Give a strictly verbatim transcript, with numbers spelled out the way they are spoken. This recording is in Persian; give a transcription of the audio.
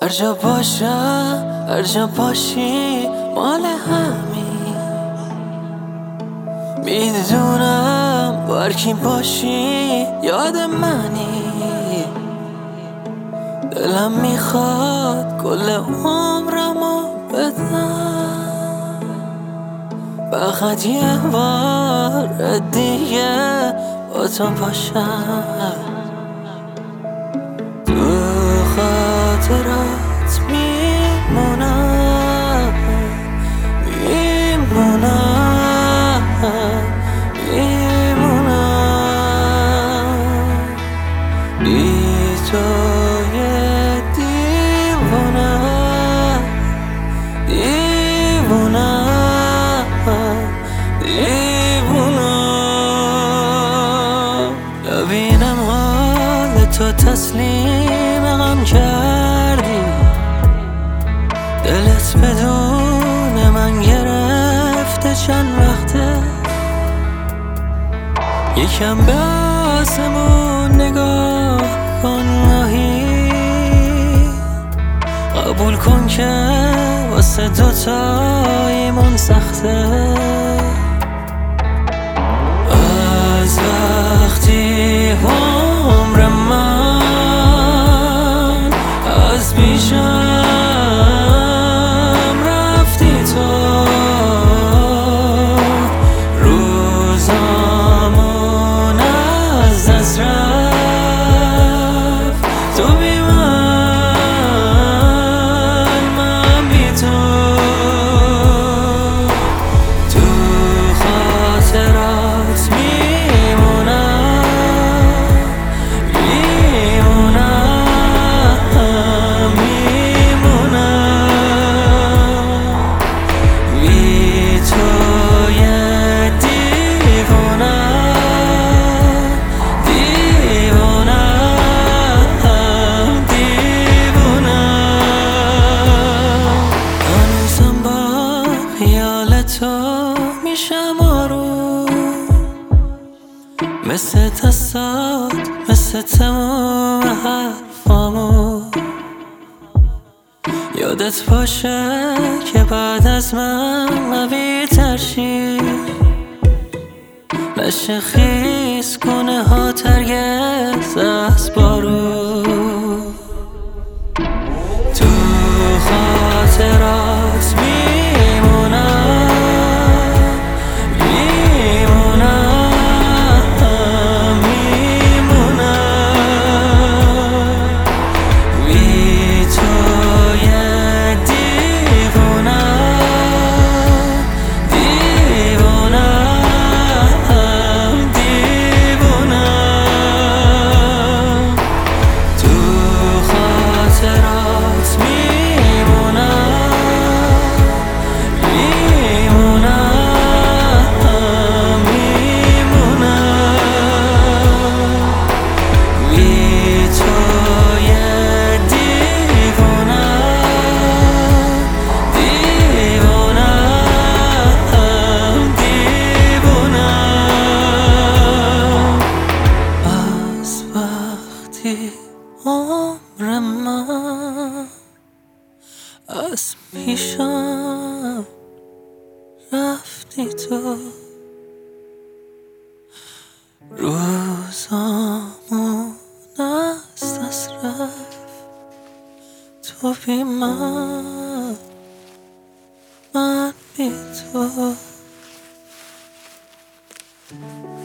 هر جا باشم هر جا باشی مال همین، میدونم با هر کی باشی یاد منی. دلم میخواد کل عمرمو بدم، فقط یه بار دیگه با تو باشم. تو خاطرات میمونم میمونم میمونم بی تو یه دیوونه دیوونه دیوونه. ببینم حال تو تسلیم غم کردی، دلت بدون من گرفته چند وقته. یکم به آسمون نگاه کن ماهی، قبول کن که واسه دوتاییمون سخته. از وقتی عمر من از پیشم رفتی تو، روزامون از دست رفت. تو بی من من بی تو، تو خاطرات میمونم میمونم میمونم بی تو یه دیوونه دیوونه دیوونه. هنوزم با خیال تو میشم آروم، مثل دستات مثل تمام حرفامو. یادت باشه که بعد از من قوی تر شی، نشه خیس کنه ها ترگز از بارو. تو خاطرات میمونم میمونم میمونم بی تو یه دیوونه دیوونه دیوونه. تو خاطرات میمونم میمونم میمونم بی تو یه دیوونه دیوونه دیوونه. از وقتی عمر من از پیشم رفتی تو، روزامون از دست رفت. تو بی من من بی تو.